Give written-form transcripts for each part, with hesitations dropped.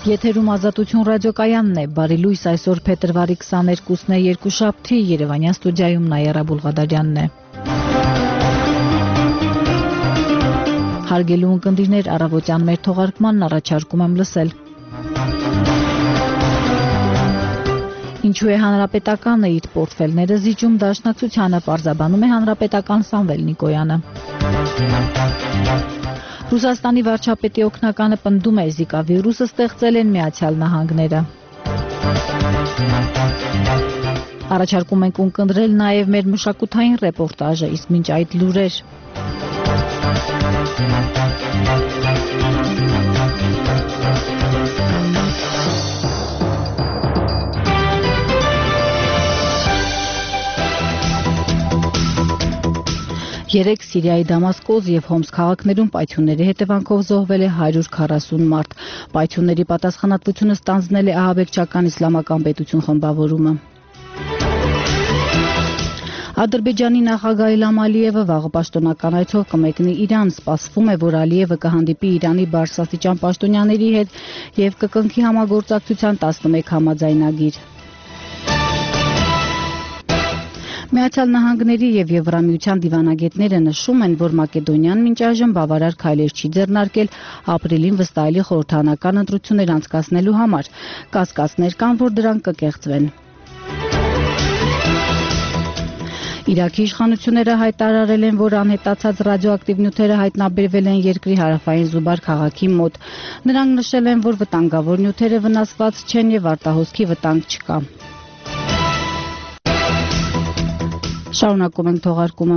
Եթերում Ազատություն ռադիոկայանն է, բարի լույս, այսօր փետրվարի 22-ն է, երկուշաբթի, Երևանյան ստուդիայում Նայերա Բուլղադարյանն է։ Հարգելի ունկնդիրներ, առավոտյան մեր թողարկմանն առաջարկում եմ լսել։ Ինչու է Հանրապետականը իր պորտֆելները զիջում Դաշնակցությանը, պարզաբանում է հանրապետական Սամվել Նիկոյանը։ Ռուսաստանի վարչապետի օգնականը պնդում է, Զիկա վիրուսը ստեղծել են Միացյալ Նահանգները։ Առաջարկում ենք ունկնդրել նաև մեր մշակութային ռեպորտաժը, իսկ մինչ այդ լուրեր։ Երեկ Սիրիայի Դամասկոս և Հոմս քաղաքներում պայթյունների հետևանքով զոհվել է 140 մարդ։ Պայթյունների պատասխանատվությունը ստանձնել է ահաբեկչական իսլամական պետություն խմբավորումը։ Ադրբեջանի նախագահ Իլհամ Ալիևը վաղը պաշտոնական այցով կմեկնի Իրան, սպասվում է, որ Ալիևը կհանդիպի Իրանի բարձրաստիճան պաշտոնյաների հետ և կկնքի համագործակցության 11 համաձայնագիր։ Միացյալ Նահանգների և Եվրամիության դիվանագետները նշում են, որ Մակեդոնիան մինչ այժմ բավարար քայլեր չի ձեռնարկել ապրիլին վստահելի խորհրդարանական ընտրություններ անցկացնելու համար։ Կասկածներ կան, որ դրանք կկեղծվեն։ Իրաքի իշխանությունները հայտարարել են, որ անհետացած ռադիոակտիվ նյութերը հայտնաբերվել են երկրի հարավային Զուբար քաղաքի մոտ։ Նրանք նշել են, որ վտանգավոր նյութերը վնասված չեն և արտահոսքի վտանգ չկա։ Շարունակում ենք թողարկումը։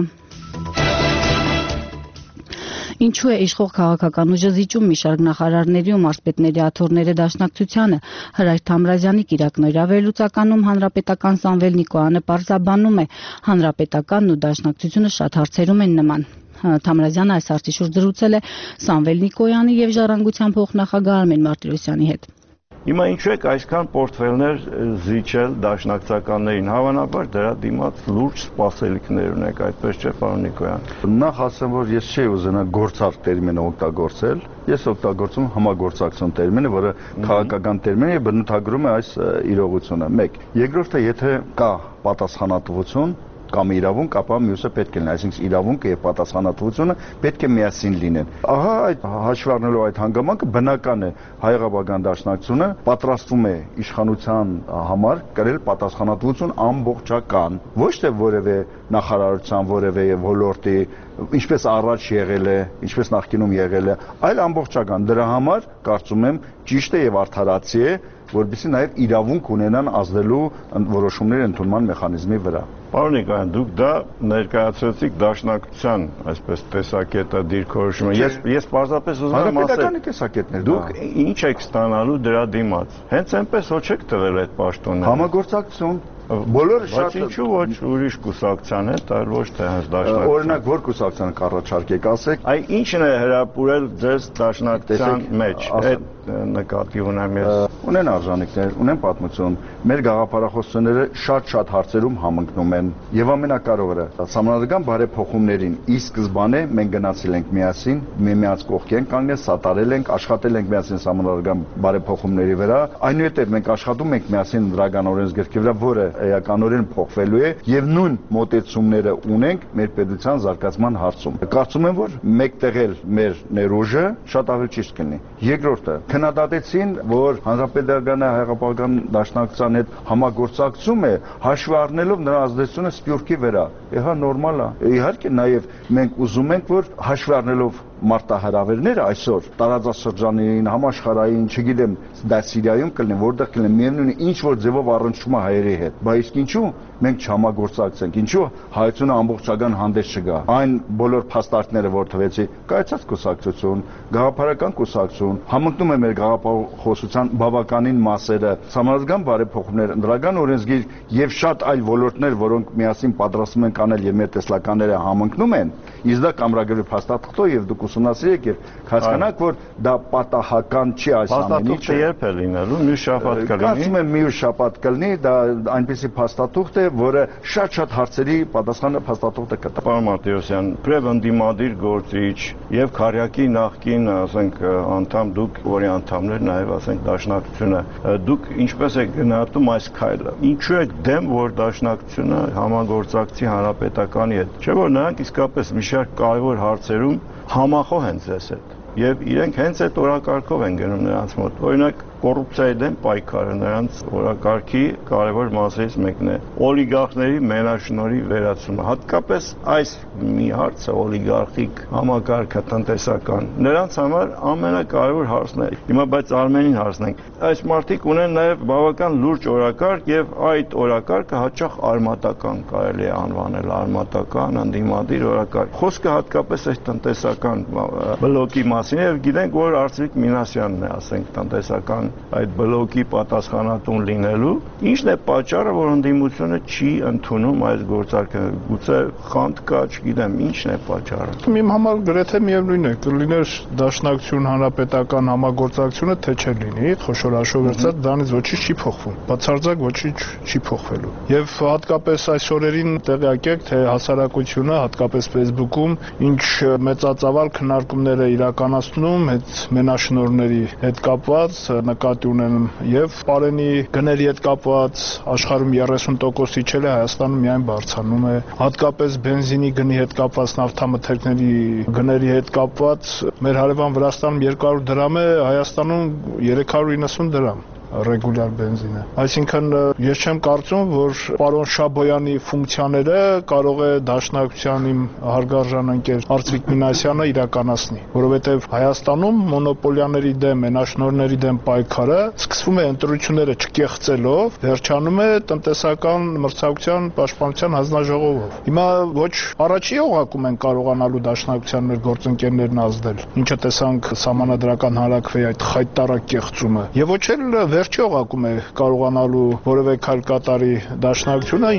Ինչու է իշխող քաղաքական ուժը զիջում մի շարք նախարարների ու մարզպետների աթոռները Դաշնակցությանը։ Հրայր Թամրազյանի կիրակնօրյա վերլուծականում հանրապետական Սամվել Նիկոյանը պարզաբանում է, հանրապետականն ու Դաշնակցությունը շատ հարցերում են նման։ Թամրազյանը այս հարցի շուրջ զրուցել է Սամվել Նիկոյանի և Ժառանգության փոխնախագահ Արմեն Մարտիրոսյանի հետ։ Հիմա ինչու եք այսքան պորտֆելներ զիջել դաշնակցականներին, հավանաբար դրա դիմաց լուրջ սպասելիքներ ունեք, այդպես չէ, պարոն Նիկոյան։ Նախ ասեմ, որ ես չէի ուզենա գործարք տերմինը օգտագործել, ես օգտագործում համագործակցություն տերմինը, որը քաղաքական տերմին է եւ բնութագրում է այս իրողությունը։ 1. Երկրորդը, եթե կա պատասխանատվություն կամ իրավունք, ապա մյուսը պետք է լինի, այսինքն իրավունքը եւ պատասխանատվությունը պետք է միասին լինեն։ Ահա այդ հաշվի առնելով այդ հանգամանքը բնական է հայ-աղաբական դաշնակցությունը պատրաստվում է իշխանության համար կրել պատասխանատվություն ամբողջական, ոչ թե որևէ նախարարության, որևէ ոլորտի, ինչպես առաջ եղել է, ինչպես նախկինում եղել է, այլ ամբողջական։ Դրա համար կարծում եմ ճիշտ է եւ արդարացի է, որովհետեւ նաեւ իրավունք ունենան ազդելու որոշումների ընդունման մեխանիզմի վրա։ Պարոն Նիկոյան, դուք դա ներկայացրեցիք Դաշնակցության, այսպես տեսակետը դիրքորոշումը։ Ես պարզապես ուզում եմ ասել, դուք ինչ եք ստանալու դրա դիմաց։ Հենց այնպես ոչ եք տվել այդ պաշտոնները։ Համագործակցություն բոլորը շատ ինչու ոչ ուրիշ կուսակցության հետ, այլ ոչ թե հենց Դաշնակցության։ Օրինակ, որ կուսակցության կառաջարկեք, ասեք։ Այ ինչն է հրապուրել ձեզ Դաշնակցության մեջ։ Այդ նկատի ունեմ ես։ Ունեն արժանինքներ, ունեն պատմություն։ Մեր գաղափարախոսությունները շատ հարցերում համընկնում են։ Եվ ամենակարևորը, համանadrական բարեփոխումներին ի սկզբանե մենք գնացել ենք միասին, միմյանց կողք ենք կանգնել, սատարել ենք, աշխատել ենք միասին համանadrական բարեփոխումների վրա։ Այնուհետև մենք աշխատում ենք միասին դրական օրենսգրքի վրա, որը էականորեն փոխվելու է եւ նույն մոտեցումները ունենք մեր պետության զարգացման հարցում։ Կարծում եմ, որ մեկտեղել մեր ներուժը շատ ավելի ճիշտ կլինի։ Երկրորդը, քննադատեցին, որ հանրապետականը հայ-աղաբական դաշնակցության հետ համագործակցում է, հաշվի առնելով նրա ազդեցությունը Սփյուռքի վրա։ Ահա նորմալ է։ Իհարկե նաև մենք ուզում ենք, որ հաշվի առնելով մարտահրավերները այսօր տարածաշրջանային, համաշխարհային, չգիտեմ, դա Սիրիայում կլինի, որտեղ կլինի, միևնույն է ինչ որ ձևով առնչվում է հայերի հետ։ Բայց իսկ ինչու մենք չհամագործակցենք, ինչու հայությունը ամբողջական հանդես չգա։ Այն բոլոր փաստարկները, որ թվեցի, կայացած կուսակցություն, գաղափարական կուսակցություն, համընկնում է մեր գաղափարախոսության բավականին մասերը, համազգան բարեփոխումներ, ընդրական օրենսգիր եւ շատ այլ ոլորտներ, որոնք միասին պատրաստում են անել եւ մեր տեսլականները համընկնում են, իսկ դա կամրագրի փաստաթղթով եւ դուք ուսումնասիրեք եւ հասկանաք, որ դա պատահական չի այս ամեն ինչը։ Փաստաթուղթը երբ է լինելու, մյուս շաբաթ կլինի։ Կարծում եմ մյուս շաբաթ կլինի, դա այնպեսի փաստաթուղթ է, որը շատ հարցերի պատասխանը փաստաթուղթը կտա։ Պարոն Մարտիրոսյան, Պրև ընդդիմադիր գործիչ եւ Քարյակի նախկին, ասենք, անդամ դուք, որի անդամներ նաեւ, ասենք, Դաշնակցությունը, դուք ինչպես եք գնահատում այս քայլը։ Ինչու եք դեմ, որ Դաշնակցությունը համագործակցի Հանրապետականի հետ։ Չէ՞ որ նրանք իսկապես մի շարք կարևոր հարցերում համախոհ են ձեզ հետ եւ իրենք հենց այդ օրակարգով են գնում նրանց մոտ։ Օրինակ կոռուպցիայի դեմ պայքարը նրանց օրակարգի կարևոր մասերից մեկն է։ Օլիգարխների մենաշնորհի վերացումը, հատկապես այս մի հարցը օլիգարխիկ համակարգը տնտեսական, նրանց համար ամենակարևոր հարցն է։ Հիմա բայց Արմենին հարցնենք։ Այս մարդիկ ունեն նաև բավական լուրջ օրակարգ եւ այդ օրակարգը հաճախ արմատական կարելի է անվանել, արմատական, ընդդիմադիր օրակարգ։ Խոսքը հատկապես այս տնտեսական բլոկի մասին է եւ գիտենք, որ Արծվիկ Մինասյանն է, ասենք, տնտեսական այդ բլոկի պատասխանատուն լինելու, ինչն է պատճառը, որ ընդդիմությունը չի ընդունում այս գործարքը, գուցե խանդ կա, չգիտեմ, ինչն է պատճառը։ Իմ համար գրեթե միևնույն է, կլիներ Դաշնակցություն Հանրապետական համագործակցությունը, թե չլինի, խոշոր հաշվով վերցած, դրանից ոչինչ չի փոխվում, բացարձակ ոչինչ չի փոխվելու։ Եվ հատկապես այս օրերին տեղյակ եք, թե հասարակությունը, հատկապես Facebook-ում, ինչ մեծածավալ քննարկումներ է իրականացնում այդ մենաշնորհների հետ կապված, նկատի ունեմ եւ պարենի գների հետ կապված աշխարհում 30%-ից իջել է, Հայաստանում միայն բարձրանում է, հատկապես բենզինի գնի հետ կապված, նավթամթերքների գների հետ կապված մեր հարևան Վրաստանում 200 դրամ է, Հայաստանում 390 դրամ ռեգուլյար բենզինը։ Այսինքն ես չեմ կարծում, որ պարոն Շաբոյանի ֆունկցիաները կարող է Դաշնակցության իմ հարգարժան ընկեր Արծվիկ Մինասյանը իրականացնի, որովհետև Հայաստանում մոնոպոլիաների դեմ, մենաշնորհների դեմ պայքարը սկսվում է ընտրությունները չկեղծելով, վերջանում է տնտեսական մրցակցության պաշտպանության հանձնաժողովով։ Հիմա ոչ առաջի օղակում են կարողանալու Դաշնակցության մեր գործընկերներն ազդել, ինչը տեսանք Սահմանադրական հանրաքվեի այդ խայտառակ կեղծումը, եւ ոչ էլ վերջի օղակում է կարողանալու որևէ քայլ կատարի Դաշնակցությունը։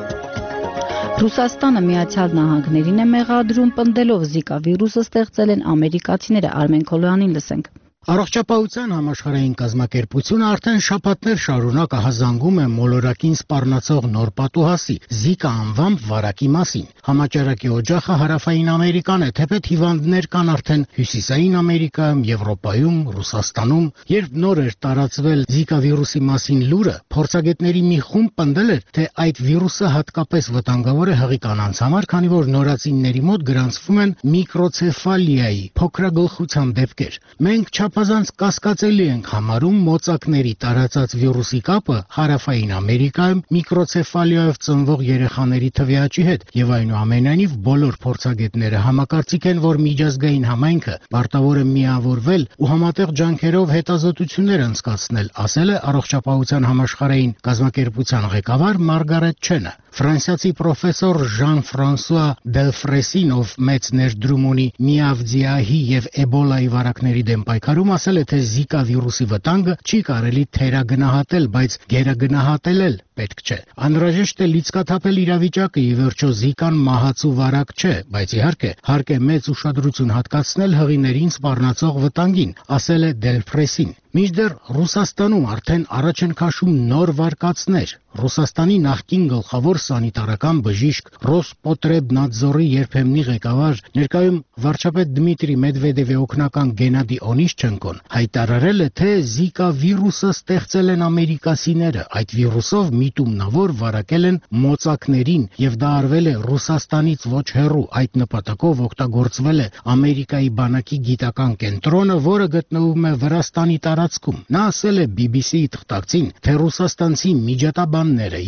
Ռուսաստանը Միացյալ Նահանգներին է մեղադրում պնդելով Զիկա վիրուսը ստեղծել են ամերիկացիները, Արմեն Քոլոյանին լսենք։ Առողջապահության համաշխարհային կազմակերպությունը արդեն շաբաթներ շարունակ ահազանգում է մոլորակին սպառնացող նոր պատուհասի՝ Զիկա անվամբ վարակի մասին։ Համաճարակի օջախը հարավային Ամերիկան է, թեպետ հիվանդներ կան արդեն հյուսիսային Ամերիկայում, Եվրոպայում, Ռուսաստանում։ Երբ նոր էր տարածվել Զիկա վիրուսի մասին լուրը, փորձագետների մի խումբ պնդել էր, թե այդ վիրուսը հատկապես վտանգավոր է հղի կանանց համար, քանի որ նորածինների մոտ գրանցվում են միկրոցեֆալիայի փոքրագլխության դեպքեր։ Մենք Պազանց կասկածելի ենք համարում մոծակների տարածած վիրուսի կապը հարավային Ամերիկայում միկրոցեֆալիայով ծնվող երեխաների թվի աճի հետ եւ այնուամենայնիվ բոլոր փորձագետները համակարծիք են, որ միջազգային համայնքը պարտավոր է միավորվել ու համատեղ ջանքերով հետազոտություններ անցկացնել, ասել է Առողջապահության համաշխարհային կազմակերպության ղեկավար Մարգարետ Չենը։ Ֆրանսիացի պրոֆեսոր Ժան-Ֆրանսուଆ Դելֆրեսին, ով մեծ ներդրում ունի միավձիահի եւ էբոլայի վարակների դեմ պայքարում, ասել է, թե Զիկա վիրուսի վտանգը չի կարելի թերագնահատել, բայց գերագնահատել պետք չէ։ Անհրաժեշտ է լիցքաթափել իրավիճակը, ի վերջո Զիկան մահացու վարակ չէ, բայց իհարկե հարկ է մեծ ուշադրություն հատկացնել հղիներին սպառնացող վտանգին, ասել է Դելֆրեսին։ Մինչդեռ Ռուսաստանում արդեն առաջ են քաշում նոր վարկածներ։ Ռուսաստանի նախկին գլխավոր սանիտարական բժիշկ Ռոսպոտրեբնադզորի երբեմնի ղեկավար, ներկայում վարչապետ Դմիտրի Մեդվեդևի օգնական Գենադի Օնիշչենկոն հայտարարել է, թե Զիկա վիրուսը ստեղծել են ամերիկացիները, այդ վիրուսով միտումնավոր վարակել են մոծակներին եւ դա արվել է Ռուսաստանից ոչ հեռու, այդ նպատակով օգտագործվել է Ամերիկայի բանակի գիտական կենտրոնը, որը գտնվում է Վրաստանի տարածքում։ Նա ասել է BBC-ի թղթակցին, թե ռուսաստանցի միջատաբանները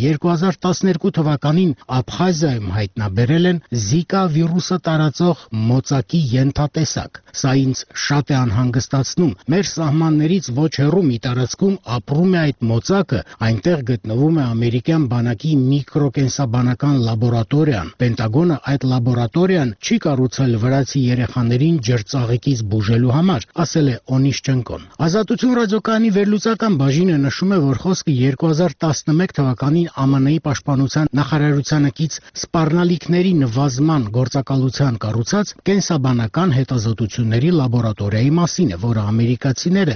2012 թվականին Աբխազիայում հայտնաբերել են Զիկա վիրուսը տարածող մոծակի ենթատեսակ։ Սա ինձ շատ է անհանգստացնում։ Մեր սահմաններից ոչ հեռու մի տարածքում ապրում է այդ մոծակը, այնտեղ գտնվում է ամերիկյան բանակի միկրոկենսաբանական լաբորատորիան։ Պենտագոնը այդ լաբորատորիան չի կառուցել վրացի երեխաներին ջրծաղիկից բուժելու համար, ասել է Օնիշչենկոն։ Ազատություն Հաղորդակցություն ռադիոկայանի վերլուծական բաժինը նշում է, որ խոսքը 2011 թվականին ԱՄՆ-ի պաշտպանության նախարարությանը կից սպառնալիքների նվազման գործակալության կառուցած կենսաբանական հետազոտությունների լաբորատորիայի մասին է, որը ամերիկացիները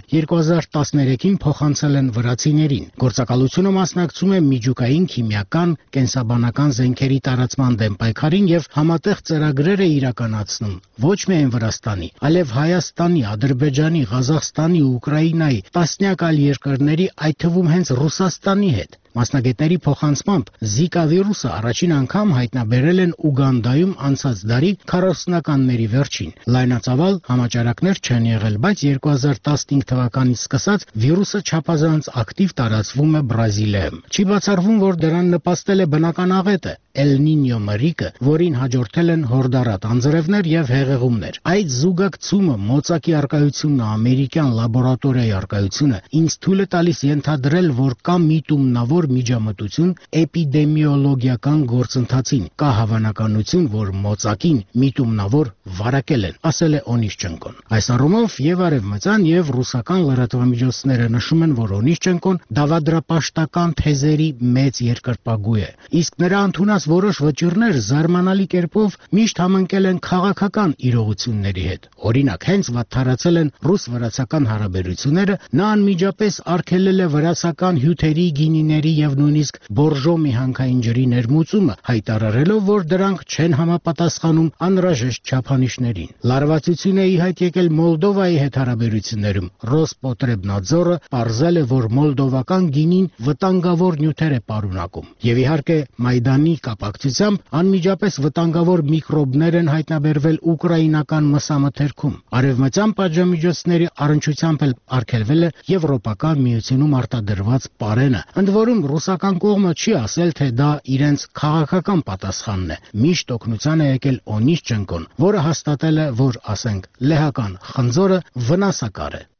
2013-ին փոխանցել են վրացիներին։ Գործակալությունը մասնակցում է միջուկային, քիմիական, կենսաբանական զենքերի տարածման դեմ պայքարին եւ համատեղ ծրագրեր է իրականացնում ոչ միայն Վրաստանի, այլև Հայաստանի, Ադրբեջանի, Ղազախստանի ու Ուկրաինայի տասնյակ այլ երկրների, այդ թվում հենց Ռուսաստանի հետ։ Մասնագետների փոխանցմամբ Զիկա վիրուսը առաջին անգամ հայտնաբերել են Ուգանդայում անցած դարի 40-ականների վերջին։ Լայնածավալ համաճարակներ չեն եղել, բայց 2015 թվականից սկսած վիրուսը չափազանց ակտիվ տարածվում է Բրազիլիայում։ Չի բացառվում, որ դրան նպաստել է բնական աղետը Էլ Նինյո մրրիկը, որին հաջորդել են հորդառատ անձրևներ եւ հեղեղումներ։ Այդ զուգակցումը, մոծակի արկայությունն, ամերիկյան լաբորատորիայի արկայությունը ինձ թույլ է տալիս ենթադրել, որ կա միտումնավոր միջամտություն էպիդեմիոլոգիական գործընթացին, կա հավանականություն, որ մոծակին միտումնավոր վարակել են, ասել է Օնիշչենկոն։ Այս առումով եւ արևմտյան եւ ռուսական լրատվամիջոցները նշում են, որ Օնիշչենկոն դավադրապաշտական թեզերի մեծ երկրպագու է, իսկ նրա ընդունած որոշ վճիռներ զարմանալի կերպով միշտ համընկել են քաղաքական իրողությունների հետ։ Օրինակ, հենց վատթարացել են ռուս-վրացական հարաբերությունները, նա անմիջապես արգելել է վրացական հյութերի, գինիների եւ նույնիսկ բորժո միհանքային ջրի ներմուծումը, հայտարարելով, որ դրանք չեն համապատասխանում անհրաժեշտ չափանիշներին։ Լարվածություն է ի հայտ եկել Մոլդովայի հետ հարաբերություններում։ Ռոսպոտրեբնadzորը պարզել է, որ մոլդովական գինին վտանգավոր նյութեր է պարունակում։ Եվ իհարկե Մայդանի կապակցությամբ անմիջապես վտանգավոր միկրոբներ են հայտնաբերվել ուկրաինական մսամթերքում։ Արևմտյան պատժամիջոցների առնչությամբ էլ արգելվել է Եվրոպական միությունում արտադրված պարենը։ Ընդ որում ռուսական կողմը չի ասել, թե դա իրենց քաղաքական պատասխանն է։ Միշտ օգնության է եկել Օնիշչենկոն, որը հաստատել է, որ, ասենք, լեհական խնձորը վնասակար է։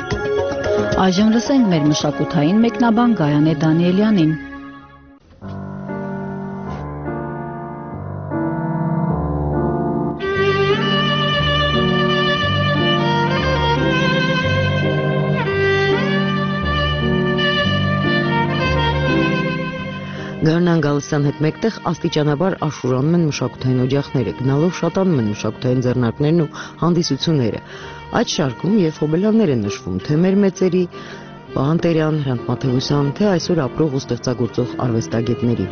Այժմ լսենք մեր մշակութային մեկնաբան Գայանե Դանիելյանին։ Գարնան Գալստյան հետ մեկտեղ աստիճանաբար աշխուրանում են մշակութային օջախները, գնալով շատանում են մշակութային ձեռնարկներն ու հանդիսությունները։ Այդ շարքում եւ հոբելյաններ են նշվում, թե մեր մեծերի, Պանտերյան, Հրանտ Մաթեոսյան, թե այսօր ապրող ու ստեղծագործող արվեստագետների։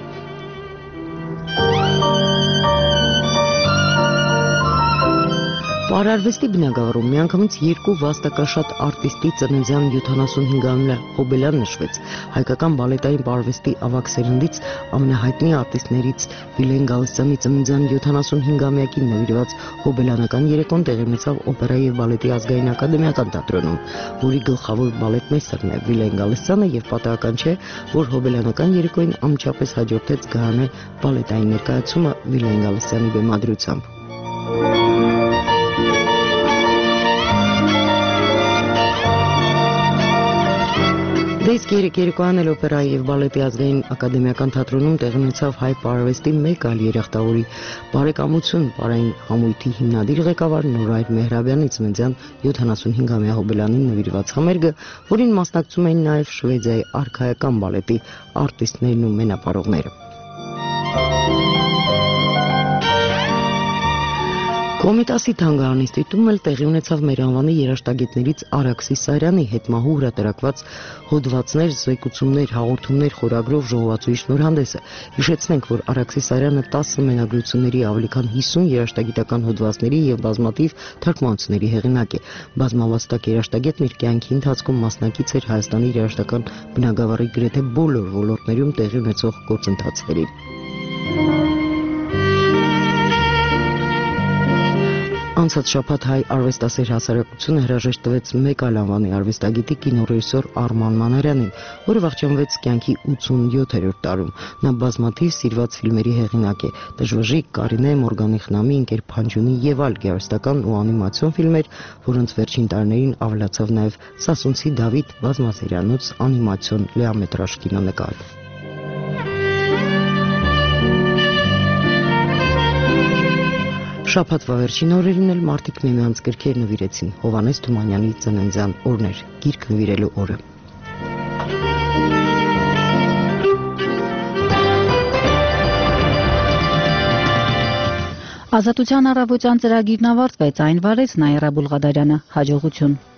Պարարվեստի բնագավառում միանգամից երկու վաստակաշատ արտիստի ծննդյան 75-ամյա հոբելյան նշվեց։ Հայկական բալետային պարարվեստի ավագ սերնդից ամենահայտնի արտիստներից Վիլեն Գալստյանի ծննդյան 75-ամյակին նվիրված հոբելյանական երեկոն տեղի ունեցավ օպերայի եւ բալետի ազգային ակադեմիական թատրոնում, որի գլխավոր բալետմեյստերն է Վիլեն Գալստյանը եւ պատահական չէ, որ հոբելյանական երեկոյին անմիջապես հաջորդեց Գայանե բալետային ներկայացումը Վիլեն Գալստյանի բեմադրությամբ։ Դեսկ երեկոյան էլ օպերայի եւ բալետի ազգային ակադեմիական թատրոնում տեղի ունեցավ հայ պարարվեստի մեկ այլ երախտավորի բարեկամություն պարային համույթի հիմնադիր ղեկավար Նորայր Մեհրաբյանի ծննդյան 75-ամյա հոբելյանին նվիրված համերգը, որին մասնակցում էին նաեւ Շվեդիայի արքայական բալետի արտիստներն ու մենապարողները։ Կոմիտասի թանգարանի ստիտումն էլ տեղի ունեցավ մեր անվանի երաժշտագետներից Արաքսի Սարյանի հետմահու հրատարակված հոդվածներ, զեկուցումներ, հաղորդումներ խորագրով ժողովածուի շնորհանդեսը։ Հիշեցնենք, որ Արաքսի Սարյանը 10 մենագրությունների ավելի քան 50 երաժշտագիտական հոդվածների եւ բազմաթիվ թարգմանությունների հեղինակ է։ Բազմավաստակ երաժշտագետն իր կյանքի ընթացքում մասնակից էր Հայաստանի երաժշտական բնագավառի գրեթե բոլոր ոլորտներում տեղի ունեցող գործընթացներին։ Անցած շաբաթ հայ արվեստասեր հասարակությունը հրաժեշտ տվեց մեկ այլ անվանի արվեստագետի կինոռեժիսոր Արման Մանարյանին, որը վախճանվեց կյանքի 87-րդ տարում։ Նա բազմաթիվ սիրված ֆիլմերի հեղինակ է՝ «Դժվժիկ», «Կարինե», «Մորգանի խնամի», «Ընկեր Փանջյունի» եւ այլ գեղարվեստական ու անիմացիոն ֆիլմեր, որոնց վերջին տարիներին ավելացավ նաեւ «Սասունցի Դավիթ» բազմասերիանոց անիմացիոն լիամետրաժ կինոնկար։ Շաբաթվա վերջին օրերին էլ մարդիկ միմյանց գրքեր նվիրեցին Հովհաննես Թումանյանի ծննդյան օրներ, գիրք նվիրելու օրը։ Ազատության առավոտյան ծրագիրն ավարտվեց, այն վարեց Նաիրա Բուլղադարյանը, հաջողություն։